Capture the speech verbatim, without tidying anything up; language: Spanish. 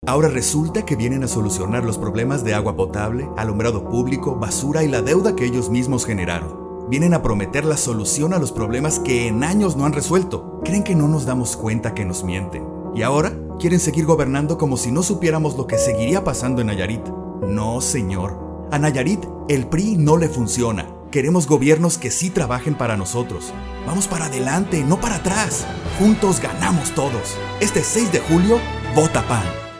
Ahora resulta que vienen a solucionar los problemas de agua potable, alumbrado público, basura y la deuda que ellos mismos generaron. Vienen a prometer la solución a los problemas que en años no han resuelto. Creen que no nos damos cuenta que nos mienten. Y ahora quieren seguir gobernando como si no supiéramos lo que seguiría pasando en Nayarit. No, señor. A Nayarit el P R I no le funciona. Queremos gobiernos que sí trabajen para nosotros. Vamos para adelante, no para atrás. Juntos ganamos todos. Este seis de julio, vota P A N.